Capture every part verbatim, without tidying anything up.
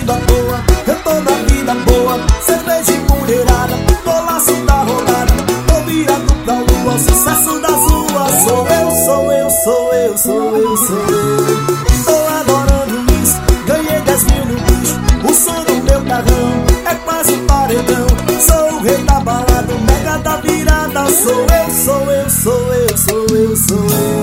rindo à toa, eu tô na vida boa. Cerveja e mulherada, golaço da rodada. Tô virado pra lua, sucesso das ruas. Sou eu, sou eu, sou eu, sou eu, sou eu. Tô adorando isso, ganhei dez mil no bicho. O som do meu carrão é quase um paredão. Sou o rei da balada, o mega da virada. Sou eu, sou eu, sou eu, sou eu, sou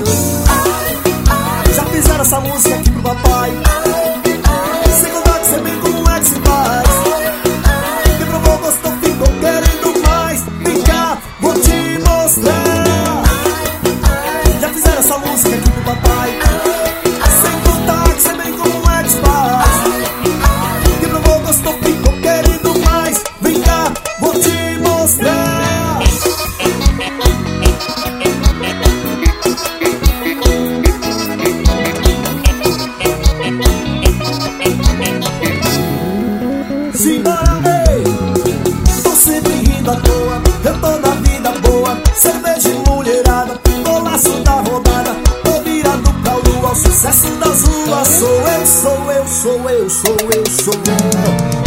eu. Já fizeram essa música aqui pro papai. Sem contar que cê bem como é que se faz. Quem provou, gostou, ficou querendo mais. Vem cá, vou te mostrar. Já fizeram essa música aqui pro papai. Sem contar que cê bem como é que se faz. Quem provou, gostou, ficou querendo mais. Vem cá, vou te mostrar. Simbora, ei! Tô sempre rindo à toa, eu tô na vida boa. Cerveja e mulherada, golaço da rodada. Tô virado pra lua, o sucesso das ruas. Sou eu, sou eu, sou eu, sou eu, sou eu.